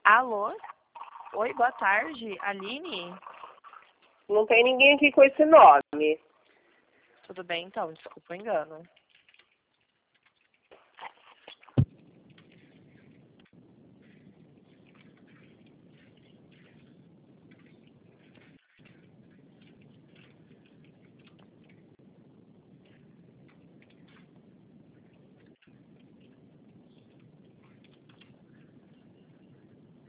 Alô? Oi, boa tarde, Aline? Não tem ninguém aqui com esse nome. Tudo bem, então, desculpa o engano.